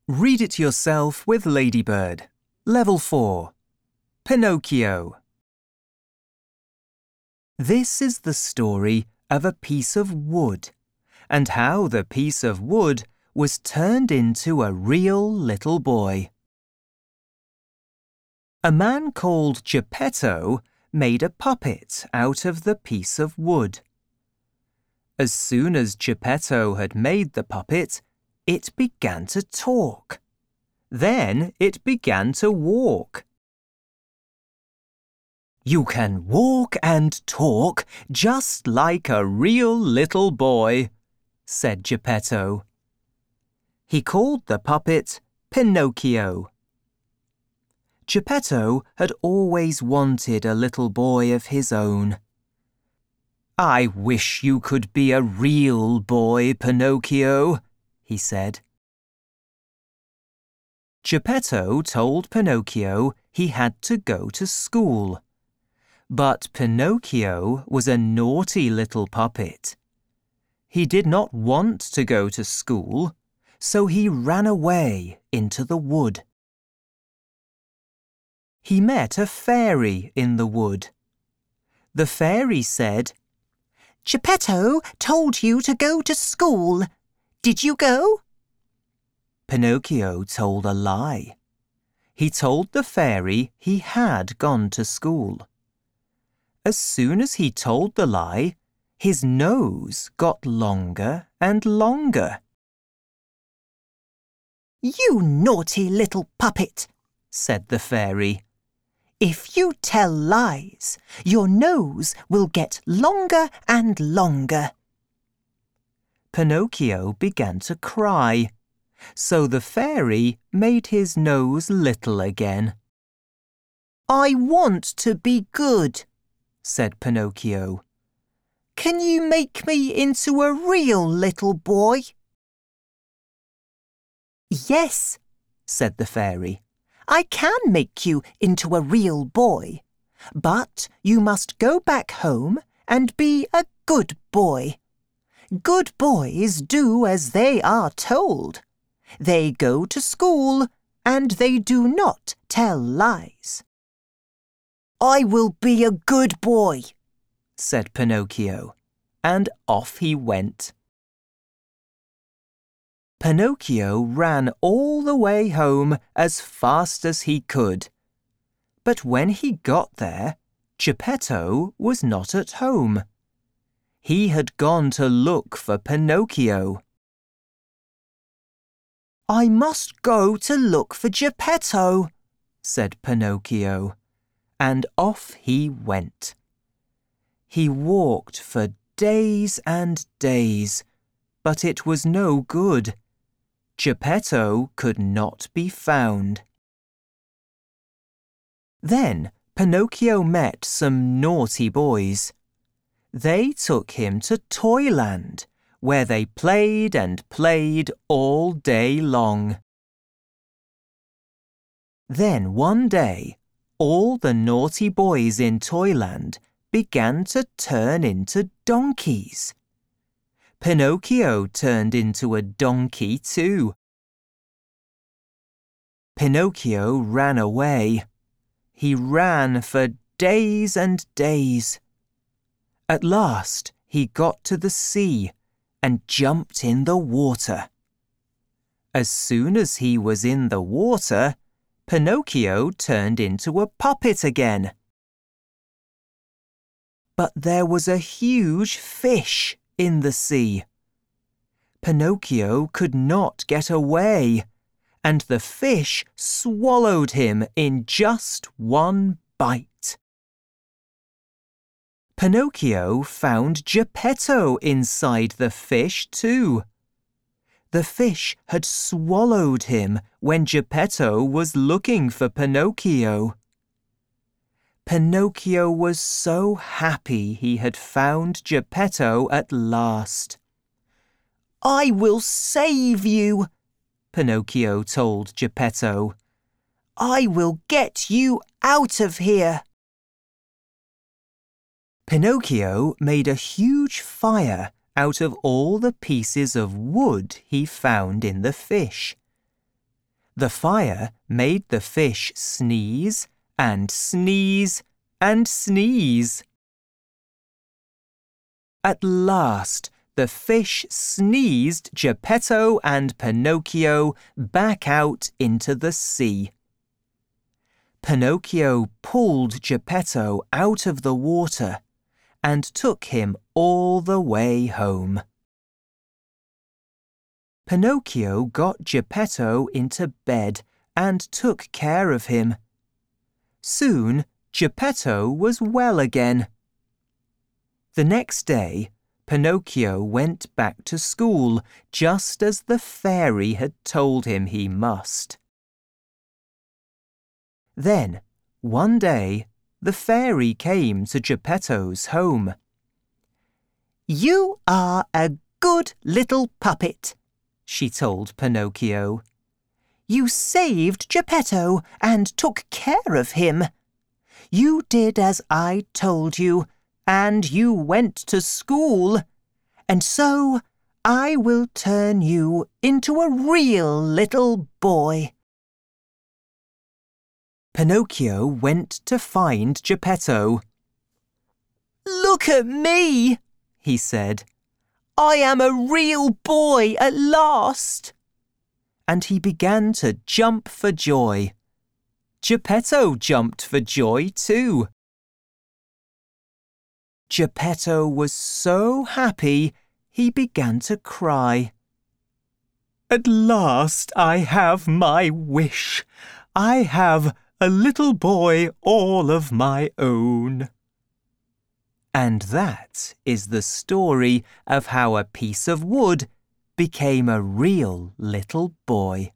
Read it yourself with Ladybird. Level 4. Pinocchio. This is the story of a piece of wood and how the piece of wood was turned into a real little boy. A man called Geppetto made a puppet out of the piece of wood. As soon as Geppetto had made the puppet, it began to talk. Then it began to walk. You can walk and talk just like a real little boy, said Geppetto. He called the puppet Pinocchio. Geppetto had always wanted a little boy of his own. I wish you could be a real boy, Pinocchio, he said. Geppetto told Pinocchio he had to go to school. But Pinocchio was a naughty little puppet. He did not want to go to school, so he ran away into the wood. He met a fairy in the wood. The fairy said, Geppetto told you to go to school. Did you go? Pinocchio told a lie. He told the fairy he had gone to school. As soon as he told the lie, his nose got longer and longer. You naughty little puppet, said the fairy. If you tell lies, your nose will get longer and longer. Pinocchio began to cry, so the fairy made his nose little again. I want to be good, said Pinocchio. Can you make me into a real little boy? Yes, said the fairy. I can make you into a real boy, but you must go back home and be a good boy. Good boys do as they are told. They go to school and they do not tell lies. I will be a good boy, said Pinocchio, and off he went. Pinocchio ran all the way home as fast as he could. But when he got there, Geppetto was not at home. He had gone to look for Pinocchio. I must go to look for Geppetto, said Pinocchio, and off he went. He walked for days and days, but it was no good. Geppetto could not be found. Then Pinocchio met some naughty boys. They took him to Toyland, where they played and played all day long. Then one day, all the naughty boys in Toyland began to turn into donkeys. Pinocchio turned into a donkey too. Pinocchio ran away. He ran for days and days. At last he got to the sea and jumped in the water. As soon as he was in the water, Pinocchio turned into a puppet again. But there was a huge fish in the sea. Pinocchio could not get away, and the fish swallowed him in just one bite. Pinocchio found Geppetto inside the fish too. The fish had swallowed him when Geppetto was looking for Pinocchio. Pinocchio was so happy he had found Geppetto at last. I will save you, Pinocchio told Geppetto. I will get you out of here. Pinocchio made a huge fire out of all the pieces of wood he found in the fish. The fire made the fish sneeze and sneeze and sneeze. At last, the fish sneezed Geppetto and Pinocchio back out into the sea. Pinocchio pulled Geppetto out of the water and took him all the way home. Pinocchio got Geppetto into bed and took care of him. Soon, Geppetto was well again. The next day, Pinocchio went back to school just as the fairy had told him he must. Then, one day, the fairy came to Geppetto's home. "You are a good little puppet," she told Pinocchio. "You saved Geppetto and took care of him. You did as I told you, and you went to school, and so I will turn you into a real little boy." Pinocchio went to find Geppetto. "Look at me," he said. "I am a real boy at last." And he began to jump for joy. Geppetto jumped for joy too. Geppetto was so happy he began to cry. "At last I have my wish. I have a little boy all of my own." And that is the story of how a piece of wood became a real little boy.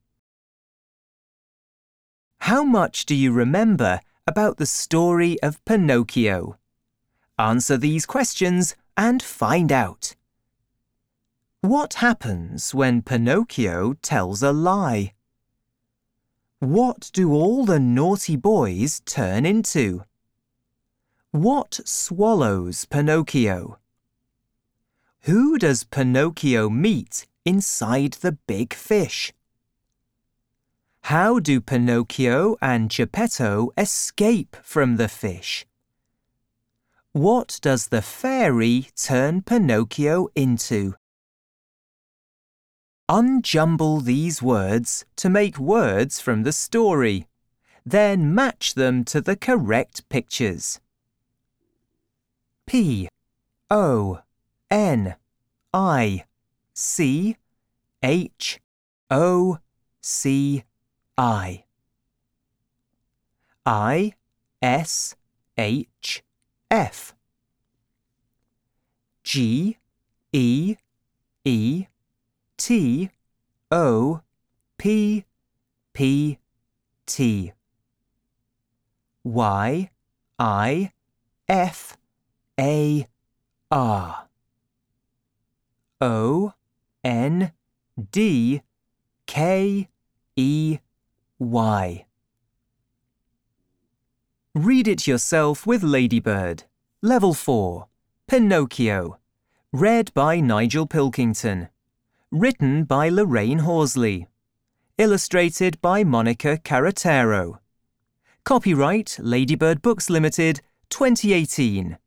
How much do you remember about the story of Pinocchio? Answer these questions and find out. What happens when Pinocchio tells a lie? What do all the naughty boys turn into? What swallows Pinocchio? Who does Pinocchio meet inside the big fish? How do Pinocchio and Geppetto escape from the fish? What does the fairy turn Pinocchio into? Unjumble these words to make words from the story. Then match them to the correct pictures. P-O-N-I-C-I I-S-H-R I-S-H-F G-E-E-T-O-P-P-T Y-I-F-A-R O-N-D-K-E-Y. Read it yourself with Ladybird. Level 4. Pinocchio. Read by Nigel Pilkington. Written by Lorraine Horsley. Illustrated by Monica Carretero. Copyright Ladybird Books Limited, 2018.